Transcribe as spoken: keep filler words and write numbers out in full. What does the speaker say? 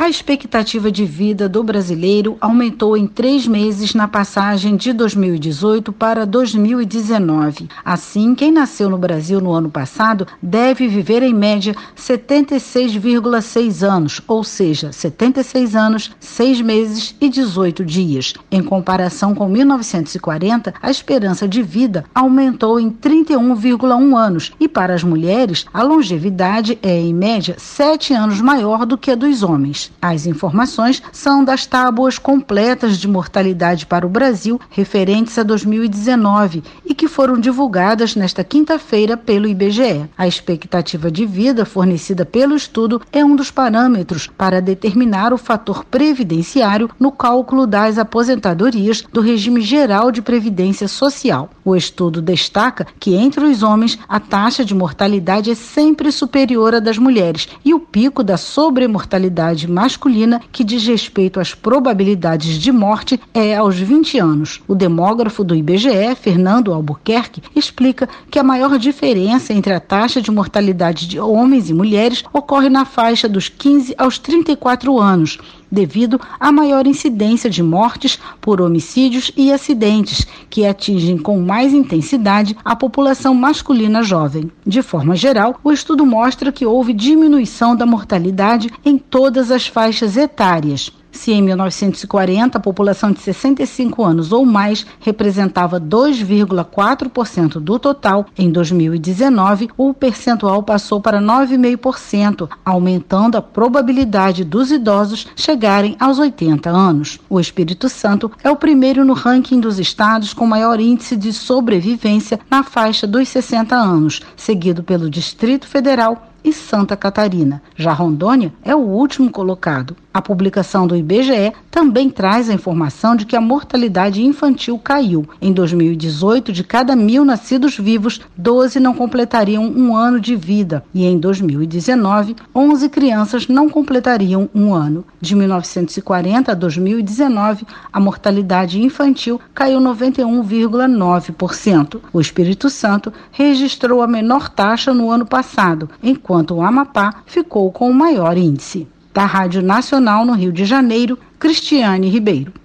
A expectativa de vida do brasileiro aumentou em três meses na passagem de dois mil e dezoito para dois mil e dezenove. Assim, quem nasceu no Brasil no ano passado deve viver em média setenta e seis vírgula seis anos, ou seja, setenta e seis anos, seis meses e dezoito dias. Em comparação com mil novecentos e quarenta, a esperança de vida aumentou em trinta e um vírgula um anos e para as mulheres a longevidade é em média sete anos maior do que a dos homens. As informações são das tábuas completas de mortalidade para o Brasil referentes a dois mil e dezenove e que foram divulgadas nesta quinta-feira pelo I B G E. A expectativa de vida fornecida pelo estudo é um dos parâmetros para determinar o fator previdenciário no cálculo das aposentadorias do regime geral de previdência social. O estudo destaca que entre os homens a taxa de mortalidade é sempre superior à das mulheres e o pico da sobremortalidade masculina, que diz respeito às probabilidades de morte, é aos vinte anos. O demógrafo do I B G E, Fernando Albuquerque, explica que a maior diferença entre a taxa de mortalidade de homens e mulheres ocorre na faixa dos quinze aos trinta e quatro anos, devido à maior incidência de mortes por homicídios e acidentes, que atingem com mais intensidade a população masculina jovem. De forma geral, o estudo mostra que houve diminuição da mortalidade em todas as faixas etárias. Se em mil novecentos e quarenta a população de sessenta e cinco anos ou mais representava dois vírgula quatro por cento do total, em dois mil e dezenove o percentual passou para nove vírgula cinco por cento, aumentando a probabilidade dos idosos chegarem aos oitenta anos. O Espírito Santo é o primeiro no ranking dos estados com maior índice de sobrevivência na faixa dos sessenta anos, seguido pelo Distrito Federal e Santa Catarina. Já Rondônia é o último colocado. A publicação do I B G E também traz a informação de que a mortalidade infantil caiu. Em dois mil e dezoito, de cada mil nascidos vivos, doze não completariam um ano de vida. E em dois mil e dezenove, onze crianças não completariam um ano. De mil novecentos e quarenta a dois mil e dezenove, a mortalidade infantil caiu noventa e um vírgula nove por cento. O Espírito Santo registrou a menor taxa no ano passado, enquanto enquanto o Amapá ficou com o maior índice. Da Rádio Nacional no Rio de Janeiro, Cristiane Ribeiro.